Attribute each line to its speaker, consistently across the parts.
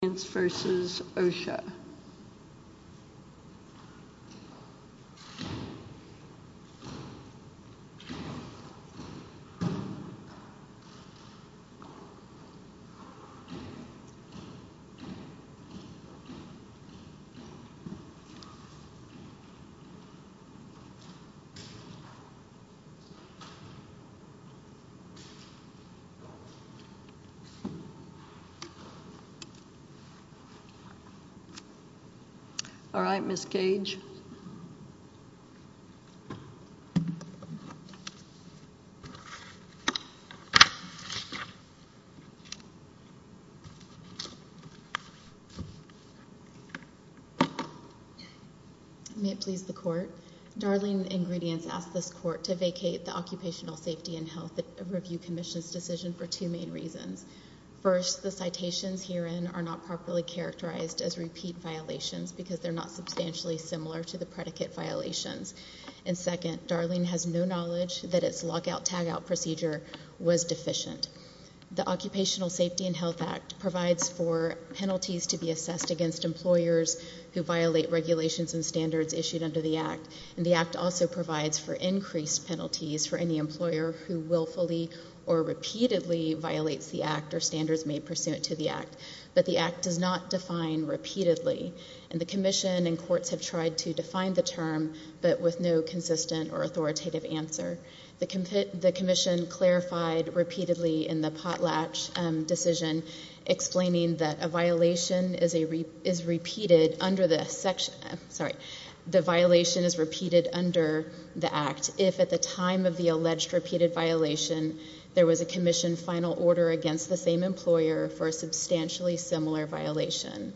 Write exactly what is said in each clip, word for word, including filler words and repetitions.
Speaker 1: versus OSHA. All right, Miz Cage.
Speaker 2: May it please the Court. Darling Ingredients asked this Court to vacate the Occupational Safety and Health Review Commission's decision for two main reasons. First, the citations herein are not properly characterized as repeat violations because they're not substantially similar to the predicate violations. And second, Darling has no knowledge that its lockout-tagout procedure was deficient. The Occupational Safety and Health Act provides for penalties to be assessed against employers who violate regulations and standards issued under the Act. And the Act also provides for increased penalties for any employer who willfully or repeatedly violates the Act or standards made pursuant to the Act. But the Act does not define repeatedly. And the Commission and courts have tried to define the term, but with no consistent or authoritative answer. The, com the Commission clarified repeatedly in the Potlatch um, decision, explaining that a violation is a re is repeated under the section. Uh, sorry, the violation is repeated under the Act if at the time of the alleged repeated violation there was a Commission final order against the same employer for a substantially similar violation.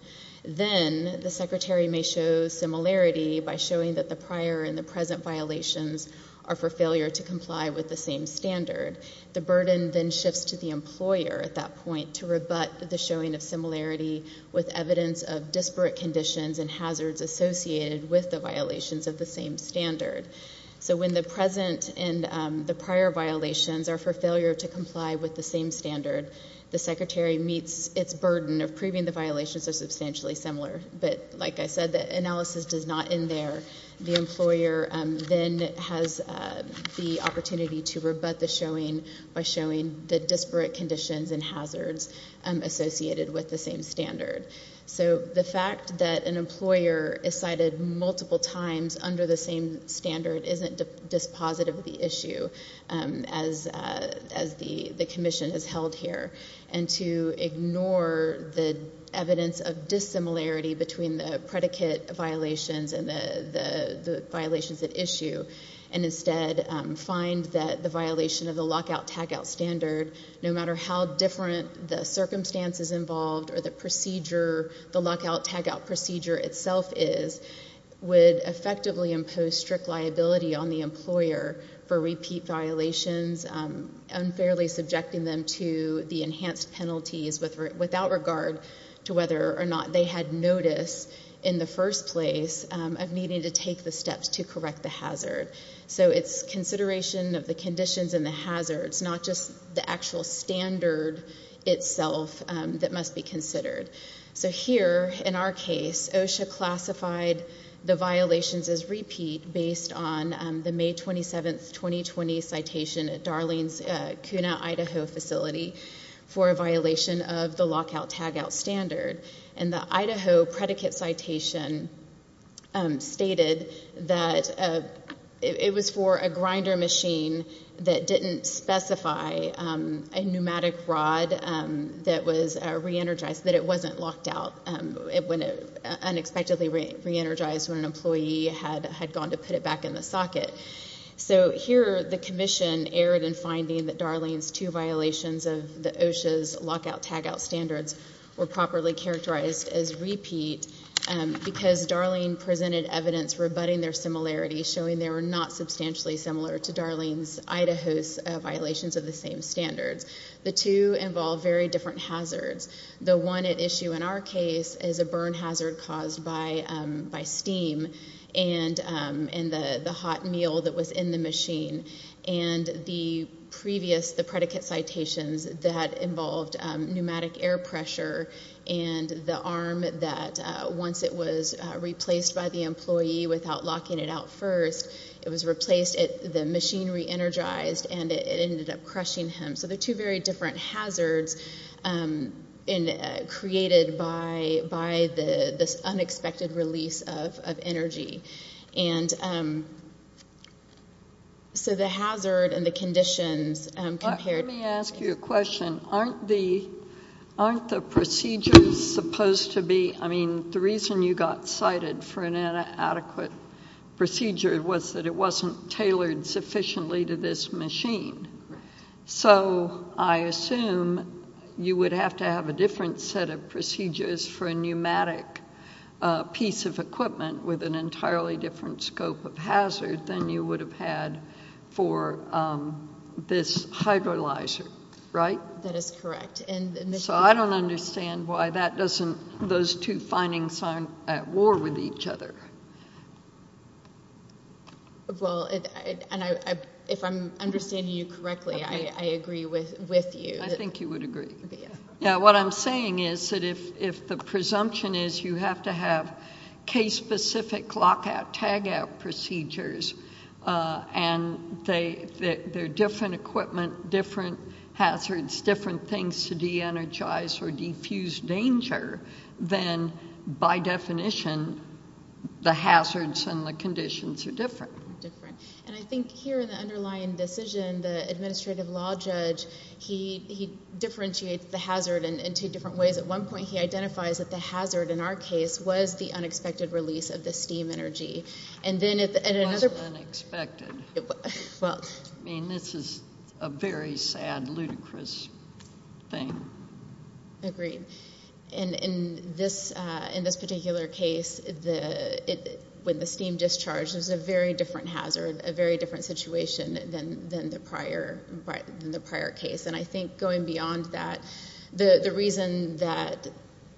Speaker 2: Then the Secretary may show similarity by showing that the prior and the present violations are for failure to comply with the same standard. The burden then shifts to the employer at that point to rebut the showing of similarity with evidence of disparate conditions and hazards associated with the violations of the same standard. So when the present and um, the prior violations are for failure to comply with the same standard, the Secretary meets its burden of proving the violations are substantially similar. But like I said, the analysis does not end there. The employer um, then has uh, the opportunity to rebut the showing by showing the disparate conditions and hazards um, associated with the same standard. So the fact that an employer is cited multiple times under the same standard isn't dispositive of the issue um, as, uh, as the, the Commission has held here. And to ignore the evidence of dissimilarity between the predicate violations and the, the, the violations at issue, and instead um, find that the violation of the lockout-tagout standard, no matter how different the circumstances involved or the procedure, the lockout-tagout procedure itself is, would effectively impose strict liability on the employer for repeat violations, um, unfairly subjecting them to the enhanced penalties with re without regard to whether or not they had notice in the first place um, of needing to take the steps to correct the hazard. So it's consideration of the conditions and the hazards, not just the actual standard itself um, that must be considered. So here, in our case, OSHA classified the violations as repeat based on um, the May twenty-seventh, twenty twenty citation at Darling's uh, Kuna, Idaho facility for a violation of the lockout-tagout standard. And the Idaho predicate citation um, stated that uh, it, it was for a grinder machine that didn't specify um, a pneumatic rod um, that was uh, re-energized, that it wasn't locked out um, it, when it uh, unexpectedly re-energized when an employee had, had gone to put it back in the socket. So here the Commission erred in finding that Darling's two violations of the OSHA's lockout-tagout standards were properly characterized as repeat um, because Darling presented evidence rebutting their similarities, showing they were not substantially similar to Darling's Idaho's uh, violations of the same standards. The two involve very different hazards. The one at issue in our case is a burn hazard caused by, um, by steam and, um, and the, the hot meal that was in the machine. And the previous, the predicate citations that involved um, pneumatic air pressure and the arm that uh, once it was uh, replaced by the employee without locking it out first, it was replaced, it, the machine re-energized, and it, it ended up crushing him. So they're two very different hazards um, in, uh, created by by the this unexpected release of, of energy. And um, so the hazard and the conditions um, compared...
Speaker 1: Let me ask you a question. Aren't the Aren't the procedures supposed to be, I mean, the reason you got cited for an inadequate procedure was that it wasn't tailored sufficiently to this machine. So I assume you would have to have a different set of procedures for a pneumatic uh, piece of equipment with an entirely different scope of hazard than you would have had for um, this hydrolyzer. Right?
Speaker 2: That is correct. And
Speaker 1: so I don't understand why that doesn't, those two findings aren't at war with each other.
Speaker 2: Well, it, it, and I, I, if I'm understanding you correctly, okay. I, I agree with, with you.
Speaker 1: I
Speaker 2: that,
Speaker 1: think you would agree.
Speaker 2: Okay, yeah.
Speaker 1: Yeah, what I'm saying is that if, if the presumption is you have to have case-specific lockout, tagout procedures, uh, and they, they, they're different equipment, different hazards, different things to de-energize or defuse danger, then by definition, the hazards and the conditions are different.
Speaker 2: Different. And I think here in the underlying decision, the administrative law judge, he he differentiates the hazard in, in two different ways. At one point, he identifies that the hazard in our case was the unexpected release of the steam energy. And then at, the, at
Speaker 1: it
Speaker 2: another...
Speaker 1: It wasn't unexpected.
Speaker 2: It, well...
Speaker 1: I mean, this is a very sad, ludicrous thing.
Speaker 2: Agreed. And in this uh, in this particular case, the it, when the steam discharged, it was a very different hazard, a very different situation than than the prior than the prior case. And I think going beyond that, the the reason that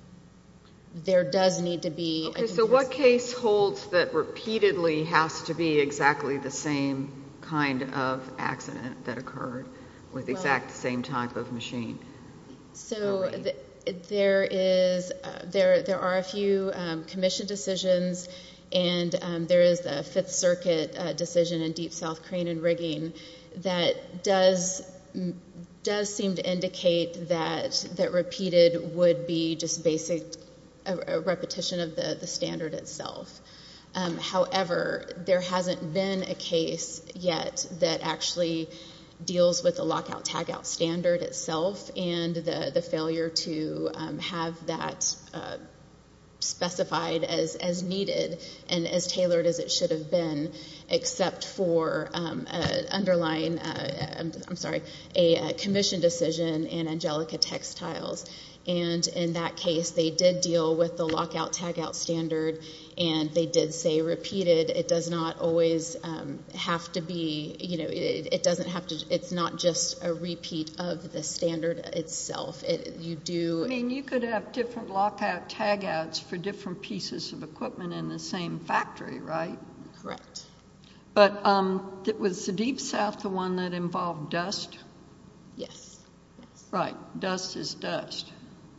Speaker 2: there does need to be.
Speaker 3: Okay, so what case holds that repeatedly has to be exactly the same kind of accident that occurred with the well, exact same type of machine?
Speaker 2: So the, there is uh, there there are a few um, commission decisions, and um, there is the Fifth Circuit uh, decision in Deep South Crane and Rigging that does does seem to indicate that that repeated would be just basic a, a repetition of the the standard itself. Um, however, there hasn't been a case yet that actually deals with the lockout tagout standard itself and the, the failure to um, have that uh, specified as, as needed and as tailored as it should have been, except for um, a underlying, uh, I'm, I'm sorry, a, a commission decision in Angelica Textiles. And in that case, they did deal with the lockout tagout standard, and they did say repeated. It does not always um, have to be, you know, it, it doesn't have to, it's not just a repeat of the standard itself. It, you do.
Speaker 1: I mean, you could have different lockout tagouts for different pieces of equipment in the same factory, right?
Speaker 2: Correct.
Speaker 1: But um, was the Deep South the one that involved dust?
Speaker 2: Yes. Yes.
Speaker 1: Right. Dust is dust.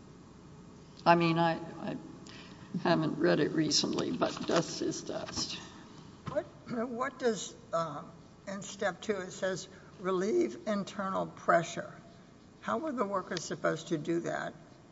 Speaker 1: I mean, I, I haven't read it recently, but dust is dust.
Speaker 4: What, what does, uh, in step two, it says relieve internal pressure. How were the workers supposed to do that?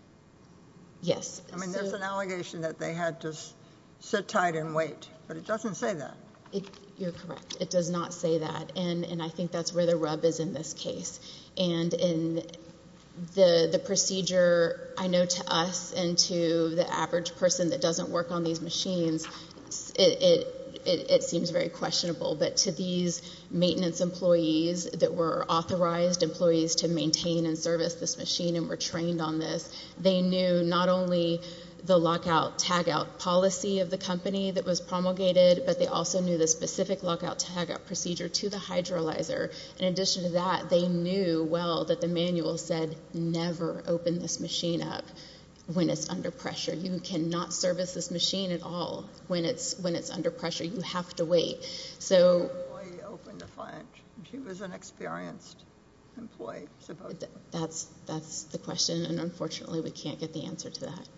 Speaker 2: Yes.
Speaker 4: I mean,
Speaker 2: so
Speaker 4: there's an allegation that they had to sit tight and wait, but it doesn't say that.
Speaker 2: It, you're correct. It does not say that, and, and I think that's where the rub is in this case. And in the the procedure, I know to us and to the average person that doesn't work on these machines, it, it, it, it seems very questionable. But to these maintenance employees that were authorized employees to maintain and service this machine and were trained on this, they knew not only the lockout tagout policy of the company that was promulgated, but they also knew the specific lockout tagout procedure to the hydrolyzer. In addition to that, they knew well that the manual said never open this machine up when it's under pressure. You cannot service this machine at all when it's when it's under pressure. You have to wait. So
Speaker 4: the employee opened a flange. She was inexperienced. employee supposed to?
Speaker 2: That's, that's the question, and unfortunately we can't get the answer to that.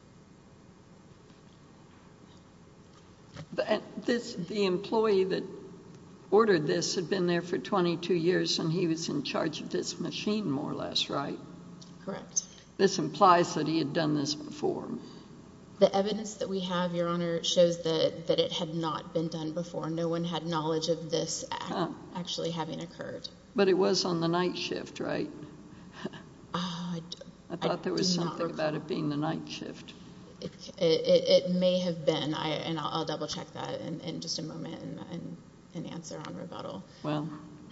Speaker 1: But this, the employee that ordered this had been there for twenty-two years, and he was in charge of this machine, more or less, right?
Speaker 2: Correct.
Speaker 1: This implies that he had done this before.
Speaker 2: The evidence that we have, Your Honor, shows that, that it had not been done before. No one had knowledge of this act
Speaker 1: Huh.
Speaker 2: actually having occurred.
Speaker 1: But it was on the night shift, right?
Speaker 2: Uh, I, d-
Speaker 1: I thought
Speaker 2: I
Speaker 1: there was
Speaker 2: do not
Speaker 1: something about
Speaker 2: recall.
Speaker 1: it being the night shift.
Speaker 2: It, it, it may have been, I, and I'll, I'll double check that in, in just a moment and, and, and answer on rebuttal.
Speaker 1: Well,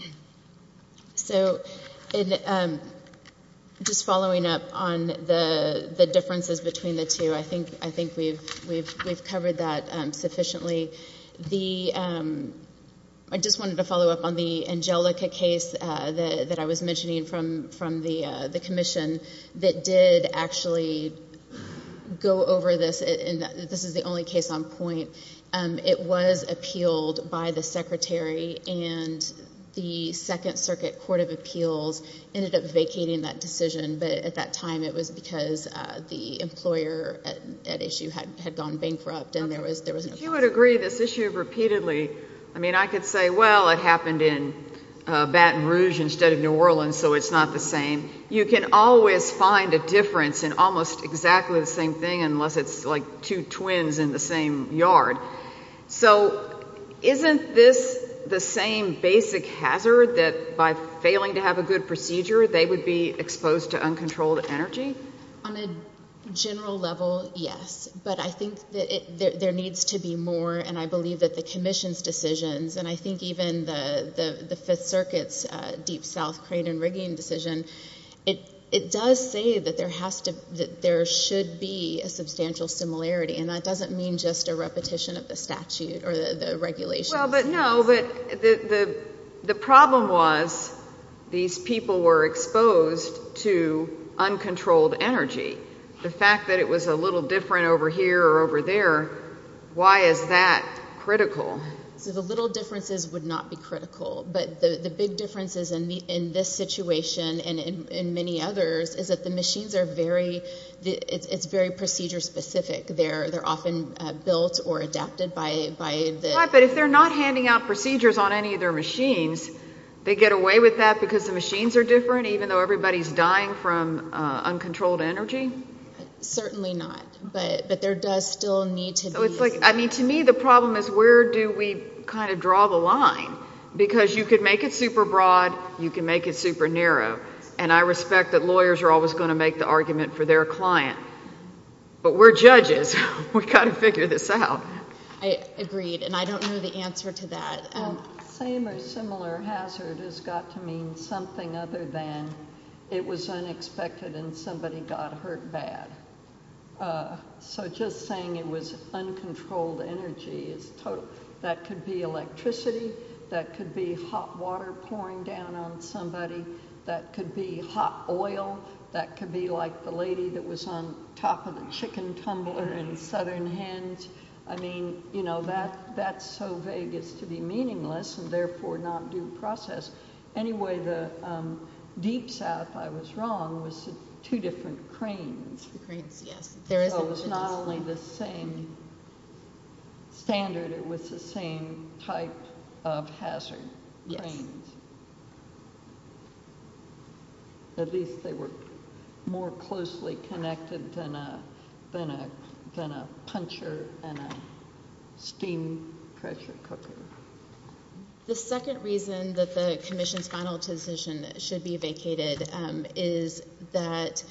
Speaker 2: So, in, um, just following up on the the differences between the two, I think I think we've we've we've covered that um, sufficiently. The um, I just wanted to follow up on the Angelica case uh, that that I was mentioning from from the uh, the commission that did actually go over this, and this is the only case on point. Um, it was appealed by the secretary, and the Second Circuit Court of Appeals ended up vacating that decision, but at that time it was because uh, the employer at, at issue had, had gone bankrupt, and okay. there was there was no.
Speaker 3: You would agree this issue repeatedly. I mean, I could say, well, it happened in uh, Baton Rouge instead of New Orleans, so it's not the same. You can always find a difference in almost exactly the same thing, unless it's like two twins in the same yard. So, isn't this the same basic hazard that by failing to have a good procedure, they would be exposed to uncontrolled energy?
Speaker 2: On a general level, yes. But I think that it, there, there needs to be more, and I believe that the Commission's decisions, and I think even the, the, the Fifth Circuit's uh, Deep South crane and rigging decision, it it does say that there has to, that there should be a substantial similarity, and that doesn't mean just a repetition of the statute or the, the regulations.
Speaker 3: Well, but no, but the, the, the problem was these people were exposed to uncontrolled energy. The fact that it was a little different over here or over there, why is that critical?
Speaker 2: So the little differences would not be critical, but the, the big differences in, the, in this situation and in, in many others is that the machines are very, the, it's, it's very procedure specific. They're they're often uh, built or adapted by by the.
Speaker 3: Right, but if they're not handing out procedures on any of their machines, they get away with that because the machines are different, even though everybody's dying from uh, uncontrolled energy.
Speaker 2: Certainly not, but but there does still need to be.
Speaker 3: So it's like, I mean, to me, the problem is where do we kind of draw the line? Because you could make it super broad, you can make it super narrow, and I respect that lawyers are always going to make the argument for their client. But we're judges. We got to figure this out.
Speaker 2: I agreed, and I don't know the answer to that. Um,
Speaker 1: well, same or similar hazard has got to mean something other than it was unexpected and somebody got hurt bad. Uh, so just saying it was uncontrolled energy is total. That could be electricity, that could be hot water pouring down on somebody, that could be hot oil, that could be like the lady that was on top of the chicken tumbler in Southern Hens. I mean, you know, that that's so vague as to be meaningless and therefore not due process. Anyway, the um, Deep South, I was wrong, was two different cranes.
Speaker 2: The cranes, yes. There is.
Speaker 1: So it was not only the same standard, it was the same type of hazard
Speaker 2: yes.
Speaker 1: cranes. At least they were more closely connected than a than a than a puncher and a steam pressure cooker.
Speaker 2: The second reason that the Commission's final decision should be vacated um, is that,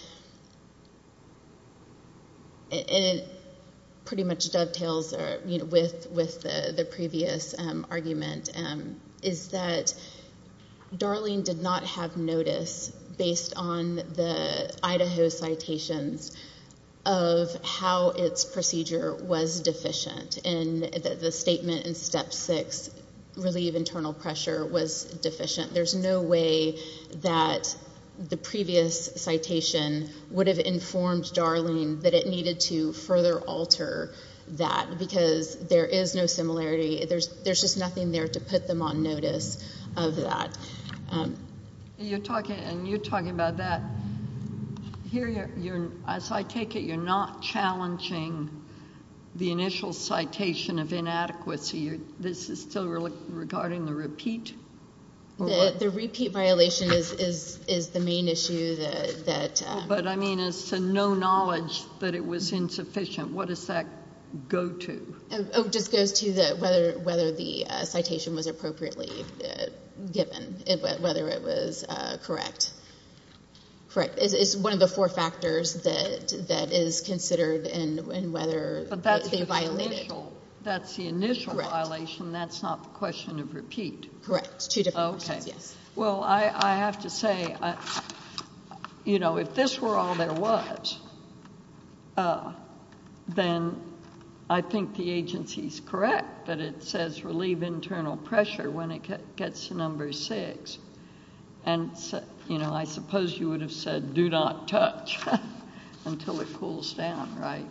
Speaker 2: and it pretty much dovetails or, you know, with, with the, the previous um, argument, um, is that Darling did not have notice based on the Idaho citations of how its procedure was deficient, and the, the statement in Step six, relieve internal pressure, was deficient. There's no way that the previous citation would have informed Darling that it needed to further alter that, because there is no similarity. There's there's just nothing there to put them on notice of that. Um,
Speaker 1: you're talking, and you're talking about that. Here, you're, you're, as I take it, you're not challenging the initial citation of inadequacy. You're, this is still re regarding the repeat?
Speaker 2: The, the repeat violation is, is, is the main issue that... that um,
Speaker 1: but I mean, as to no knowledge that it was insufficient, what does that go to?
Speaker 2: Oh, it just goes to the, whether, whether the uh, citation was appropriately uh, given, it, whether it was uh, correct. Correct. It's, it's one of the four factors that that is considered in, in whether
Speaker 1: but that's
Speaker 2: they, they violated.
Speaker 1: Initial, that's the initial
Speaker 2: Correct.
Speaker 1: violation. That's not the question of repeat.
Speaker 2: Correct. Two different
Speaker 1: okay.
Speaker 2: questions, yes.
Speaker 1: Well, I, I have to say, I, you know, if this were all there was, uh, then I think the agency's correct that it says relieve internal pressure when it gets to number six. And, you know, I suppose you would have said, do not touch until it cools down, right?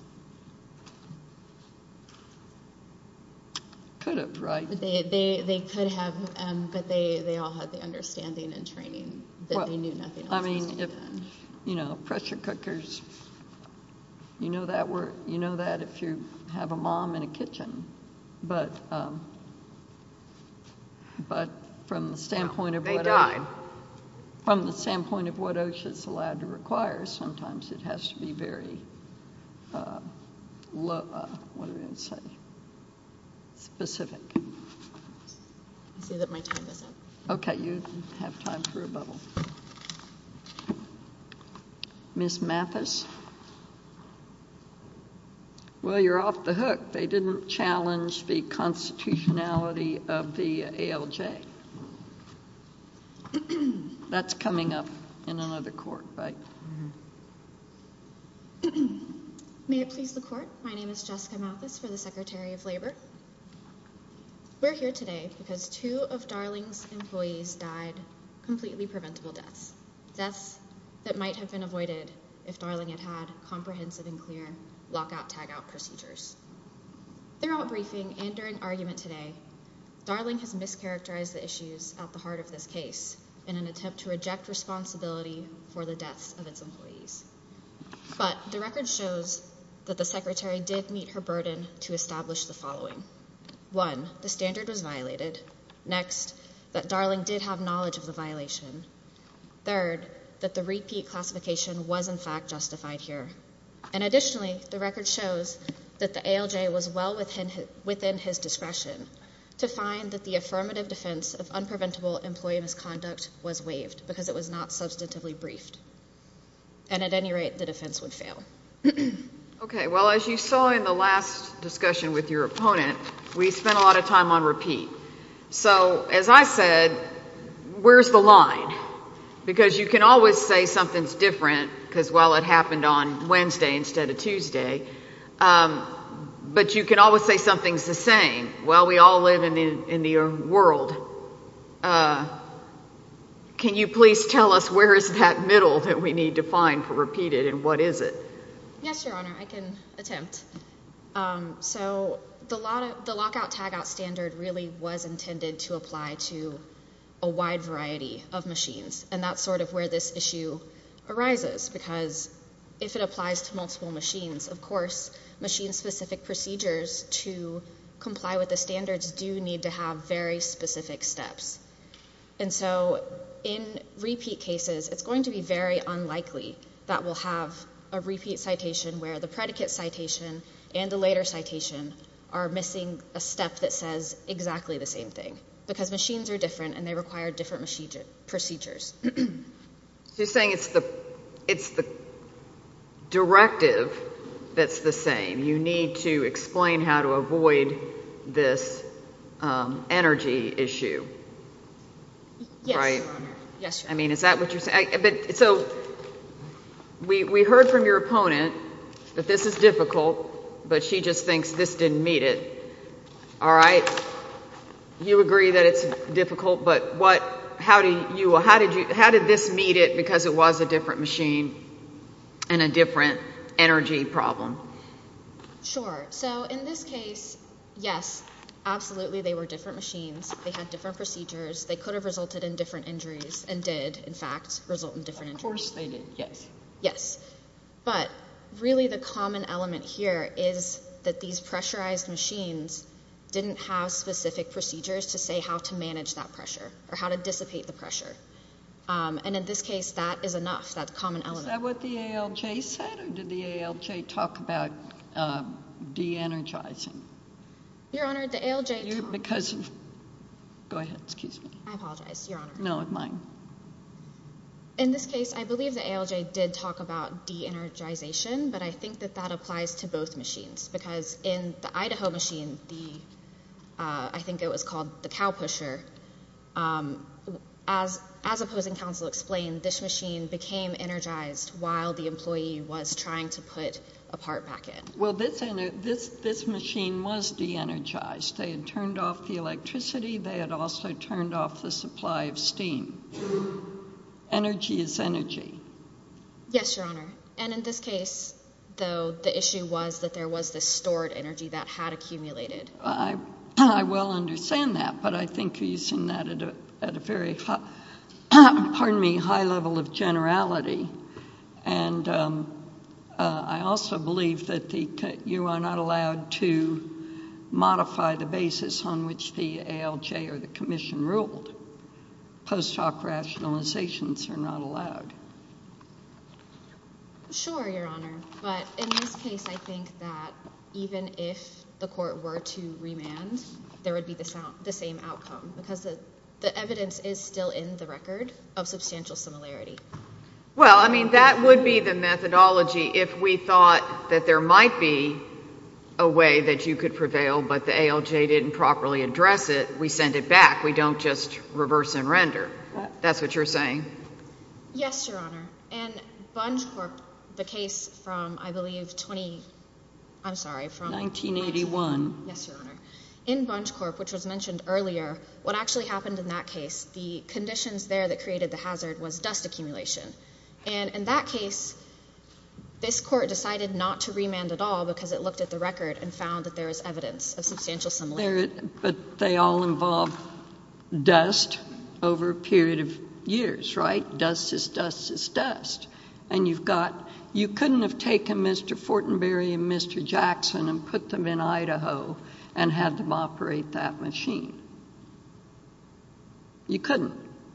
Speaker 1: Could have, right?
Speaker 2: They, they, they could have, um, but they, they all had the understanding and training that
Speaker 1: well,
Speaker 2: they knew nothing else
Speaker 1: I mean,
Speaker 2: was to be
Speaker 1: if,
Speaker 2: done.
Speaker 1: You know, pressure cookers, you know that word, you know that if you have a mom in a kitchen. But, um, but from the standpoint of
Speaker 3: they
Speaker 1: what
Speaker 3: died.
Speaker 1: OSHA, from the standpoint of what OSHA is allowed to require, sometimes it has to be very uh, low, uh, what do I say, specific.
Speaker 2: I see that my time is up.
Speaker 1: Okay, you have time for rebuttal. Miz Mathis? Well, you're off the hook. They didn't challenge the constitutionality of the A L J. That's coming up in another court, right?
Speaker 5: Mm-hmm. May it please the court, my name is Jessica Mathis for the Secretary of Labor. We're here today because two of Darling's employees died completely preventable deaths. Deaths that might have been avoided if Darling had had comprehensive and clear lockout-tagout procedures. Throughout briefing and during argument today, Darling has mischaracterized the issues at the heart of this case in an attempt to reject responsibility for the deaths of its employees. But the record shows that the Secretary did meet her burden to establish the following. One, the standard was violated. Next, that Darling did have knowledge of the violation. Third, that the repeat classification was in fact justified here. And additionally, the record shows that the A L J was well within his, within his discretion to find that the affirmative defense of unpreventable employee misconduct was waived because it was not substantively briefed. And at any rate, the defense would fail.
Speaker 3: Okay, well, as you saw in the last discussion with your opponent, we spent a lot of time on repeat. So, as I said, where's the line? Because you can always say something's different because, well, it happened on Wednesday instead of Tuesday. Um, but you can always say something's the same. Well, we all live in the, in the world. Uh, can you please tell us where is that middle that we need to find for repeated and what is it?
Speaker 5: Yes, Your Honor, I can attempt. Um, so the, lot the lockout-tagout standard really was intended to apply to a wide variety of machines, and that's sort of where this issue arises, because if it applies to multiple machines, of course, machine-specific procedures to comply with the standards do need to have very specific steps. And so in repeat cases, it's going to be very unlikely that we'll have a repeat citation where the predicate citation and the later citation are missing a step that says exactly the same thing, because machines are different and they require different procedures.
Speaker 3: So you're saying it's the, it's the directive that's the same. You need to explain how to avoid this um, energy issue.
Speaker 5: Yes,
Speaker 3: right?
Speaker 5: Your Honor. Yes, Your
Speaker 3: I
Speaker 5: Honor.
Speaker 3: mean, is that what you're saying? I, but so we we heard from your opponent that this is difficult, but she just thinks this didn't meet it. All right, you agree that it's difficult, but what? How do you? How did you? How did this meet it? Because it was a different machine and a different energy problem.
Speaker 5: Sure. So in this case, yes, absolutely they were different machines. They had different procedures. They could have resulted in different injuries and did, in fact, result in different injuries.
Speaker 1: Of course they did, yes.
Speaker 5: Yes. But really the common element here is that these pressurized machines didn't have specific procedures to say how to manage that pressure or how to dissipate the pressure. Um, and in this case, that is enough, that common element.
Speaker 1: Is that what the A L J said, or did the A L J talk about uh, de-energizing?
Speaker 5: Your Honor, the A L J...
Speaker 1: You, because of... Go ahead, excuse me.
Speaker 5: I apologize, Your Honor.
Speaker 1: No, mine.
Speaker 5: In this case, I believe the A L J did talk about de-energization, but I think that that applies to both machines, because in the Idaho machine, the uh, I think it was called the cow pusher, um, as, as opposing counsel explained, this machine became energized while the employee was trying to put a part back in.
Speaker 1: Well, this, this, this machine was de-energized. They had turned off the electricity. They had also turned off the supply of steam. Energy is energy.
Speaker 5: Yes, Your Honor. And in this case, though, the issue was that there was this stored energy that had accumulated.
Speaker 1: I, I well understand that, but I think you're using that at a, at a very high, pardon me, high level of generality. And um, uh, I also believe that the, you are not allowed to modify the basis on which the A L J or the Commission ruled. Post hoc rationalizations are not allowed.
Speaker 5: Sure, Your Honor. But in this case, I think that even if the court were to remand, there would be the, sound, the same outcome, because the, the evidence is still in the record of substantial similarity.
Speaker 3: Well, I mean, that would be the methodology if we thought that there might be a way that you could prevail, but the A L J didn't properly address it. We send it back. We don't just reverse and render. That's what you're saying?
Speaker 5: Yes, Your Honor. And Bunge Corp, the case from, I believe, twenty, I'm sorry, from
Speaker 1: nineteen eighty-one.
Speaker 5: nineteen, yes, Your Honor. In Bunge Corp, which was mentioned earlier, what actually happened in that case, the conditions there that created the hazard was dust accumulation. And in that case, this court decided not to remand at all because it looked at the record and found that there is evidence of substantial similarity.
Speaker 1: There, but they all involve dust over a period of years, right? Dust is dust is dust. And you've got, you couldn't have taken Mister Fortenberry and Mister Jackson and put them in Idaho and had them operate that machine. You couldn't,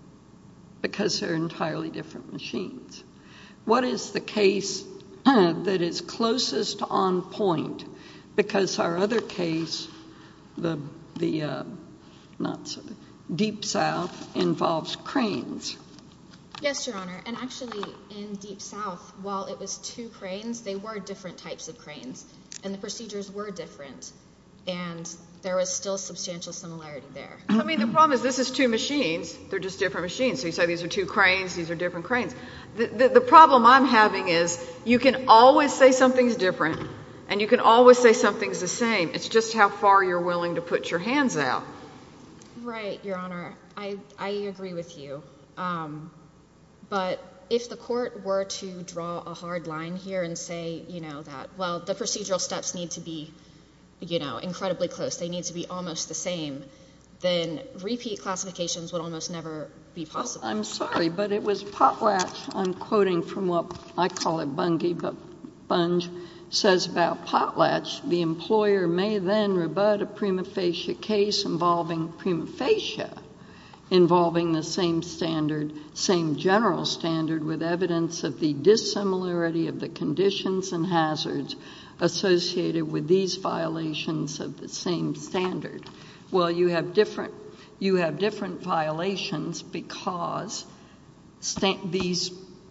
Speaker 1: because they're entirely different machines. What is the case that is closest on point? Because our other case, the the uh, not so, Deep South, involves cranes.
Speaker 5: Yes, Your Honor. And actually, in Deep South, while it was two cranes, they were different types of cranes, and the procedures were different, and there was still substantial similarity there.
Speaker 3: I mean, the problem is this is two machines. They're just different machines. So you say these are two cranes, these are different cranes. The, the, the problem I'm having is you can always say something's different, and you can always say something's the same. It's just how far you're willing to put your hands out.
Speaker 5: Right, Your Honor. I, I agree with you. Um, but if the court were to draw a hard line here and say, you know, that, well, the procedural steps need to be, you know, incredibly close, they need to be almost the same, then repeat classifications would almost never be possible.
Speaker 1: I'm sorry, but it was Potlatch, I'm quoting from what I call it Bungie, but Bunge says about Potlatch, the employer may then rebut a prima facie case involving prima facie, involving the same standard, same general standard with evidence of the dissimilarity of the conditions and hazards associated with these violations of the same standard. Well, you have different, you have different violations because sta- these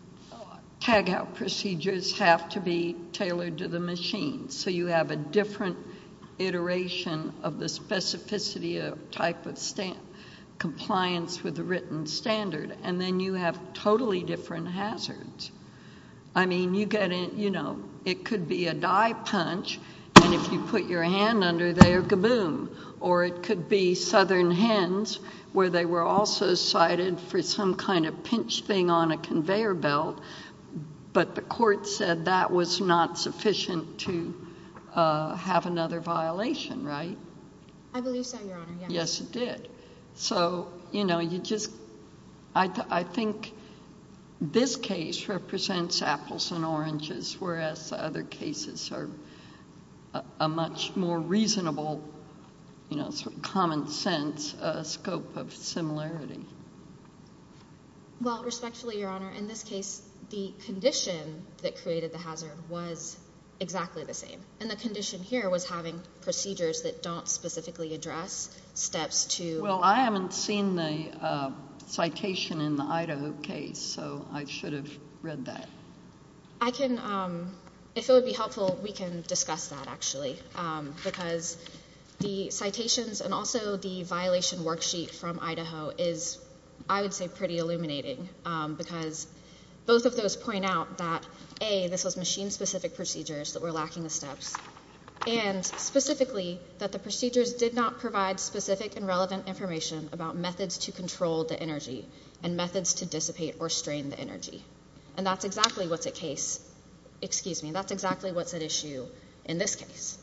Speaker 1: tag-out procedures have to be tailored to the machine. So you have a different iteration of the specificity of type of stand, compliance with the written standard, and then you have totally different hazards. I mean, you get in, you know, it could be a die punch, and if you put your hand under there, kaboom. Or it could be Southern hens, where they were also cited for some kind of pinch thing on a conveyor belt, but the court said that was not sufficient to uh, have another violation, right?
Speaker 5: I believe so, Your Honor, yes.
Speaker 1: Yes, it did. So, you know, you just, I, th- I think this case represents apples and oranges, whereas the other cases are a, a much more reasonable, you know, sort of common sense uh, scope of similarity.
Speaker 5: Well, respectfully, Your Honor, in this case, the condition that created the hazard was exactly the same. And the condition here was having procedures that don't specifically address steps to...
Speaker 1: Well, I haven't seen the uh, citation in the Idaho case, so I should have read that.
Speaker 5: I can, um, if it would be helpful, we can discuss that, actually, um, because the citations and also the violation worksheet from Idaho is, I would say, pretty illuminating, um, because both of those point out that, A, this was machine-specific procedures that were lacking the steps, and specifically that the procedures did not provide specific and relevant information about methods to control the energy and methods to dissipate or strain the energy. And that's exactly what's at case, excuse me, that's exactly what's at issue in this case.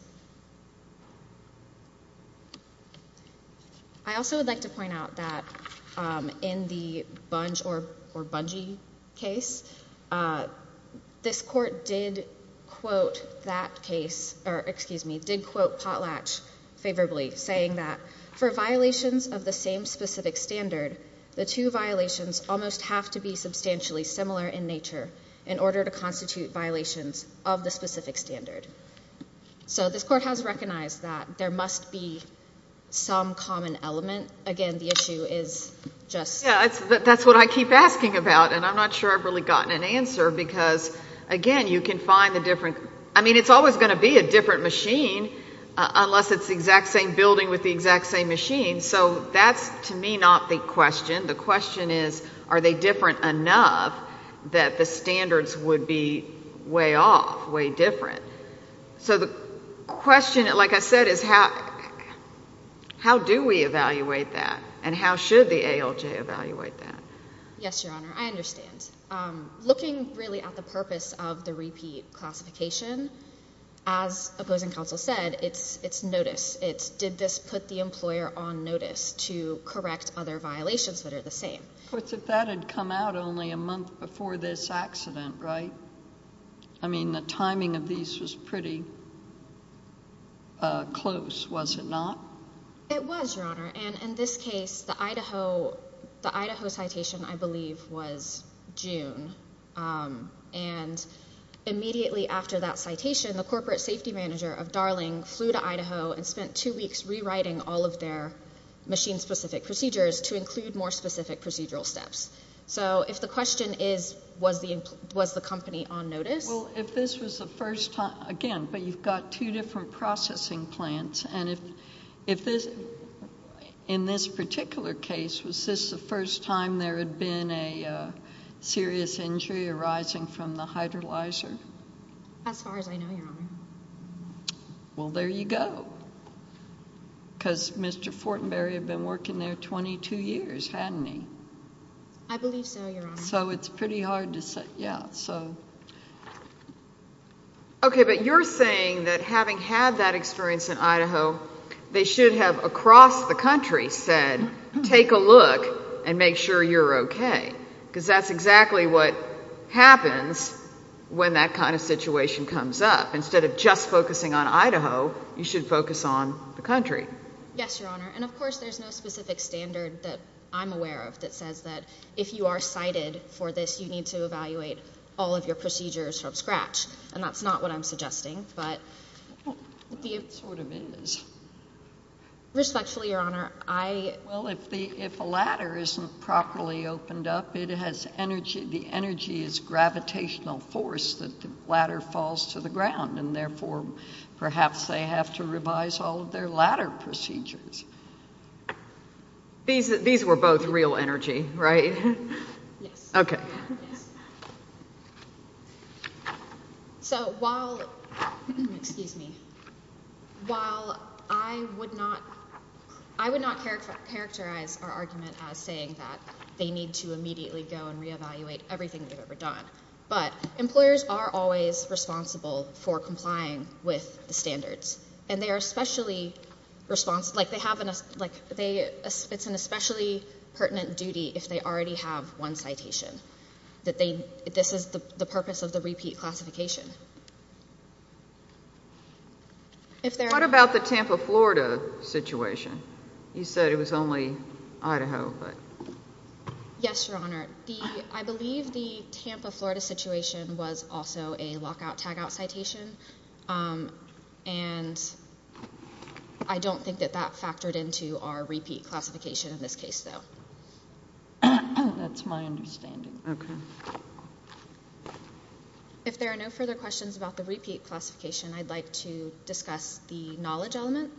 Speaker 5: I also would like to point out that um, in the Bunge or, or Bungie case, uh, this court did quote that case, or excuse me, did quote Potlatch favorably, saying that for violations of the same specific standard, the two violations almost have to be substantially similar in nature in order to constitute violations of the specific standard. So this court has recognized that there must be some common element. Again, the issue is just...
Speaker 3: Yeah, it's, that's what I keep asking about, and I'm not sure I've really gotten an answer because, again, you can find the different... I mean, it's always going to be a different machine uh, unless it's the exact same building with the exact same machine. So that's, to me, not the question. The question is, are they different enough that the standards would be way off, way different? So the question, like I said, is how... How do we evaluate that? And how should the A L J evaluate that?
Speaker 5: Yes, Your Honor, I understand. Um, looking really at the purpose of the repeat classification, as opposing counsel said, it's, it's notice. It's did this put the employer on notice to correct other violations that are the same?
Speaker 1: Of course, if that had come out only a month before this accident, right? I mean, the timing of these was pretty uh, close, was it not?
Speaker 5: It was, Your Honor, and in this case, the Idaho, the Idaho citation, I believe, was June, um, and immediately after that citation, the corporate safety manager of Darling flew to Idaho and spent two weeks rewriting all of their machine-specific procedures to include more specific procedural steps. So if the question is, was the, was the company on notice?
Speaker 1: Well, if this was the first time, again, but you've got two different processing plants, and if If this, in this particular case, was this the first time there had been a uh, serious injury arising from the hydrolyzer?
Speaker 5: As far as I know, Your Honor.
Speaker 1: Well, there you go. Because Mister Fortenberry had been working there twenty-two years, hadn't he?
Speaker 5: I believe so, Your Honor.
Speaker 1: So it's pretty hard to say, yeah, so.
Speaker 3: Okay, but you're saying that having had that experience in Idaho, they should have across the country said, take a look and make sure you're okay. Because that's exactly what happens when that kind of situation comes up. Instead of just focusing on Idaho, you should focus on the country.
Speaker 5: Yes, Your Honor. And of course, there's no specific standard that I'm aware of that says that if you are cited for this, you need to evaluate all of your procedures from scratch. And that's not what I'm suggesting, but the...
Speaker 1: It sort of is.
Speaker 5: Respectfully, Your Honor, I...
Speaker 1: Well, if the if a ladder isn't properly opened up, it has energy. The energy is gravitational force that the ladder falls to the ground, and therefore perhaps they have to revise all of their ladder procedures.
Speaker 3: These these were both real energy, right?
Speaker 5: Yes.
Speaker 3: Okay.
Speaker 5: Yes. So while, excuse me, while I would not I would not char- characterize our argument as saying that they need to immediately go and reevaluate everything they've ever done. But employers are always responsible for complying with the standards. And they are especially response, like they have an, like they, it's an especially pertinent duty if they already have one citation, that they, this is the, the purpose of the repeat classification. If there
Speaker 3: What about the Tampa, Florida situation? You said it was only Idaho, but.
Speaker 5: Yes, Your Honor. The, I believe the Tampa, Florida situation was also a lockout tagout citation, um, and I don't think that that factored into our repeat classification in this case, though.
Speaker 1: That's my understanding.
Speaker 3: Okay.
Speaker 5: If there are no further questions about the repeat classification, I'd like to discuss the knowledge element.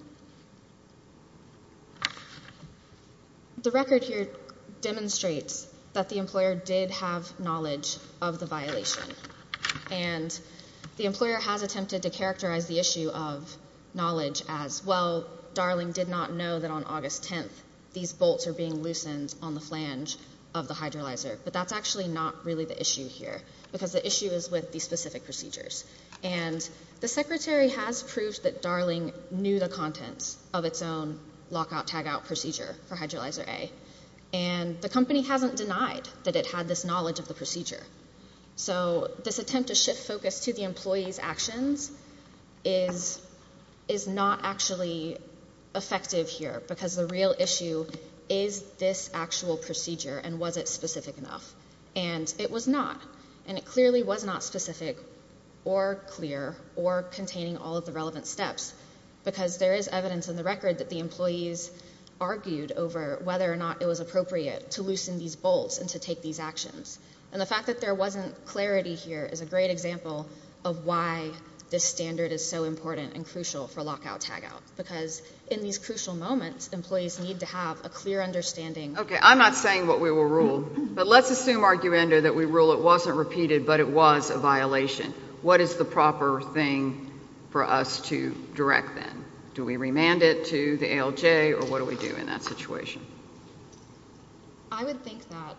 Speaker 5: The record here demonstrates that the employer did have knowledge of the violation, and the employer has attempted to characterize the issue of knowledge as, well, Darling did not know that on August tenth these bolts are being loosened on the flange of the hydrolyzer, but that's actually not really the issue here, because the issue is with the specific procedures. And the Secretary has proved that Darling knew the contents of its own lockout tagout procedure for hydrolyzer A, and the company hasn't denied that it had this knowledge of the procedure. So this attempt to shift focus to the employee's actions is, is not actually effective here, because the real issue is this actual procedure, and was it specific enough? And it was not. And it clearly was not specific or clear or containing all of the relevant steps, because there is evidence in the record that the employees argued over whether or not it was appropriate to loosen these bolts and to take these actions. And the fact that there wasn't clarity here is a great example of why this standard is so important and crucial for lockout tagout, because in these crucial moments, employees need to have a clear understanding.
Speaker 3: Okay, I'm not saying what we will rule, but let's assume, arguendo, that we rule it wasn't repeated, but it was a violation. What is the proper thing for us to direct then? Do we remand it to the A L J, or what do we do in that situation?
Speaker 5: I would think that,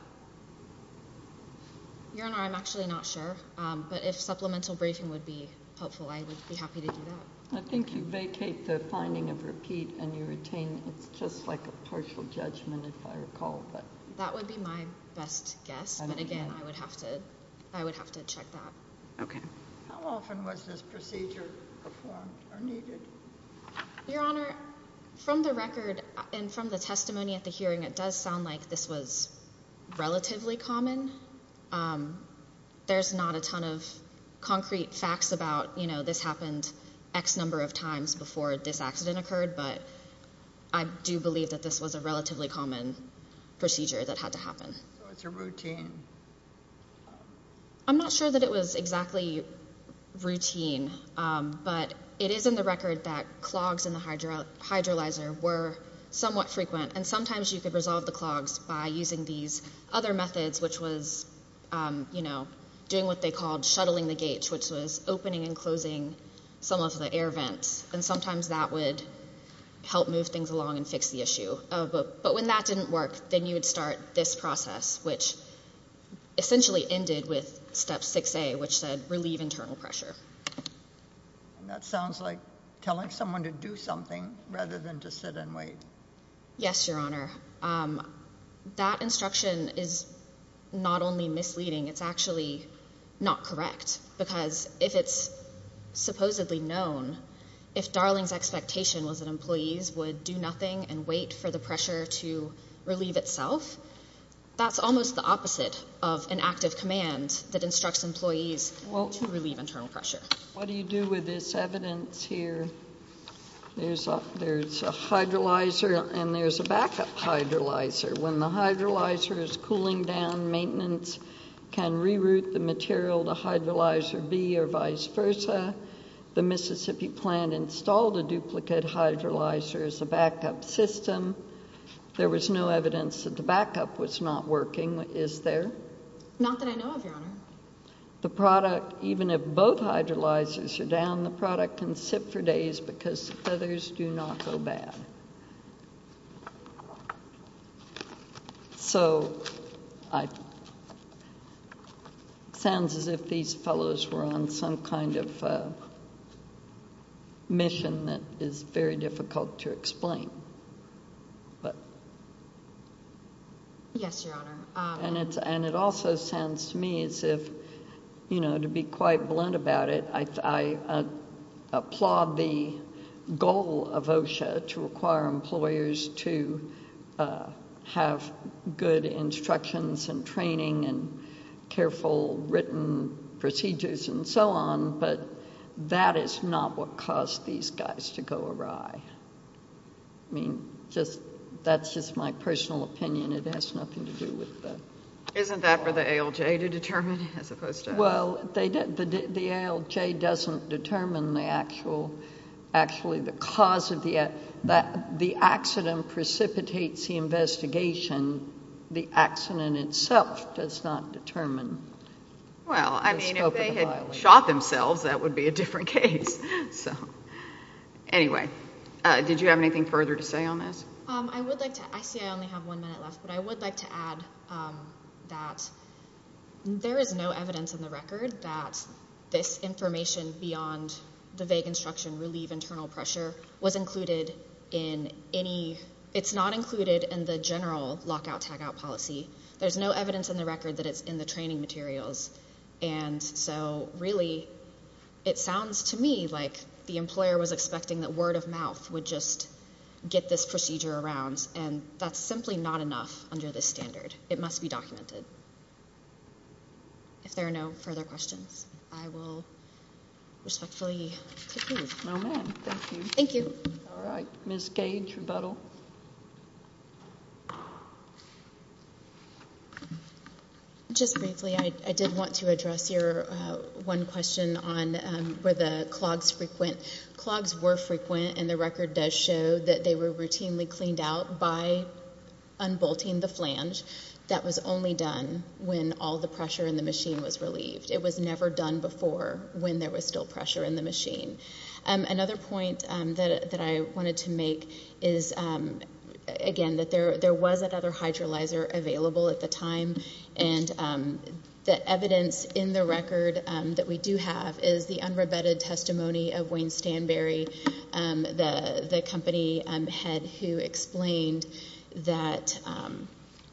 Speaker 5: Your Honor, I'm actually not sure, um, but if supplemental briefing would be helpful, I would be happy to do that.
Speaker 1: I think you vacate the finding of repeat and you retain, it's just like a partial judgment, if I recall. But
Speaker 5: that would be my best guess, but again, know. I would have to, I would have to check that.
Speaker 3: Okay.
Speaker 4: How often was this procedure performed or needed?
Speaker 5: Your Honor, from the record and from the testimony at the hearing, it does sound like this was relatively common. Um, there's not a ton of concrete facts about, you know, this happened X number of times before this accident occurred, but I do believe that this was a relatively common procedure that had to happen.
Speaker 4: So it's a routine?
Speaker 5: I'm not sure that it was exactly routine, um, but it is in the record that clogs in the hydro hydrolyzer were somewhat frequent, and sometimes you could resolve the clogs by using these other methods, which was, um, you know, doing what they called shuttling the gauge, which was opening and closing some of the air vents, and sometimes that would help move things along and fix the issue. Uh, but, but when that didn't work, then you would start this process, which essentially ended with step six A, which said relieve internal pressure.
Speaker 4: And that sounds like telling someone to do something rather than to sit and wait.
Speaker 5: Yes, Your Honor. Um, that instruction is not only misleading, it's actually not correct, because if it's supposedly known, if Darling's expectation was that employees would do nothing and wait for the pressure to relieve itself, that's almost the opposite of an active command that instructs employees well, to relieve internal pressure.
Speaker 1: What do you do with this evidence here? There's a, there's a hydrolyzer and there's a backup hydrolyzer. When the hydrolyzer is cooling down, maintenance can reroute the material to hydrolyzer B or vice versa. The Mississippi plant installed a duplicate hydrolyzer as a backup system. There was no evidence that the backup was not working, is there?
Speaker 5: Not that I know of, Your Honor.
Speaker 1: The product, even if both hydrolyzers are down, the product can sit for days because the feathers do not go bad. So, I, it sounds as if these fellows were on some kind of uh, mission that is very difficult to explain. But
Speaker 5: Yes, Your Honor. Um,
Speaker 1: and it's and it also sounds to me as if, you know, to be quite blunt about it, I, I uh, applaud the goal of OSHA to require employers to uh, have good instructions and training and careful written procedures and so on, but that is not what caused these guys to go awry. I mean, just that's just my personal opinion. It has nothing to do with the...
Speaker 3: Isn't that for the A L J to determine as opposed to us?
Speaker 1: Well, they did, the, the A L J doesn't determine the actual, actually the cause of the, that the accident precipitates the investigation. The accident itself does not determine.
Speaker 3: Well, I
Speaker 1: the
Speaker 3: mean,
Speaker 1: scope
Speaker 3: if
Speaker 1: of
Speaker 3: they
Speaker 1: the
Speaker 3: had
Speaker 1: violation.
Speaker 3: shot themselves, that would be a different case. So, anyway, uh, did you have anything further to say on this?
Speaker 5: Um, I would like to, I see I only have one minute left, but I would like to add um, that there is no evidence in the record that this information beyond the vague instruction, relieve internal pressure, was included in any, it's not included in the general lockout tagout policy. There's no evidence in the record that it's in the training materials. And so really, it sounds to me like the employer was expecting that word of mouth would just get this procedure around, and that's simply not enough under this standard. It must be documented. If there are no further questions, I will respectfully conclude.
Speaker 1: No, ma'am. Thank you.
Speaker 5: Thank you.
Speaker 1: All right. Miz Gage, rebuttal.
Speaker 2: Just briefly, I, I did want to address your uh, one question on um, were the clogs frequent. Clogs were frequent, and the record does show that they were routinely cleaned out by unbolting the flange. That was only done when all the pressure in the machine was relieved. It was never done before when there was still pressure in the machine. Um, another point um, that, that I wanted to make is um, again, that there there was another hydrolyzer available at the time, and um, the evidence in the record um, that we do have is the unrebutted testimony of Wayne Stanberry, um, the the company um, head, who explained that um,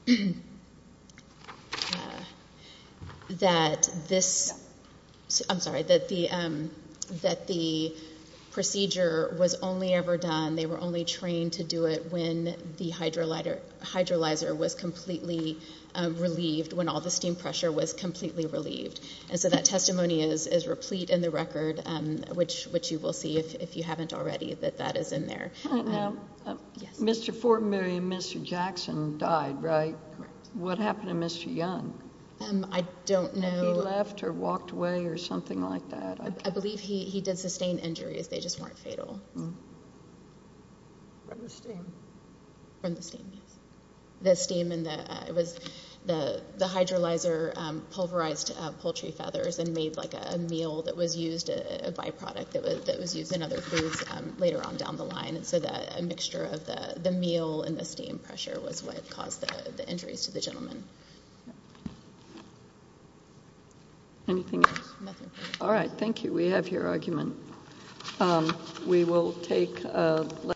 Speaker 2: uh, that this, I'm sorry, that the um, that the procedure was only ever done, they were only trained to do it when the hydrolyzer, hydrolyzer was completely um, relieved, when all the steam pressure was completely relieved. And so that testimony is, is replete in the record, um, which which you will see if, if you haven't already, that that is in there.
Speaker 1: Uh, now, uh,
Speaker 2: yes.
Speaker 1: Mister Fortenberry and Mister Jackson died, right?
Speaker 2: Correct.
Speaker 1: What happened to Mister Young?
Speaker 2: Um, I don't know.
Speaker 1: He left or walked away or something like that?
Speaker 2: I, I believe he, he did sustain injuries. They just weren't fatal.
Speaker 1: Mm.
Speaker 4: From the steam.
Speaker 2: From the steam, yes. The steam and the, uh, it was the the hydrolyzer um, pulverized uh, poultry feathers and made like a, a meal that was used, a, a byproduct that was that was used in other foods um, later on down the line. And so that a mixture of the, the meal and the steam pressure was what caused the, the injuries to the gentleman.
Speaker 1: Anything else?
Speaker 2: Nothing further.
Speaker 1: All right, thank you. We have your argument. Um, we will take... Uh,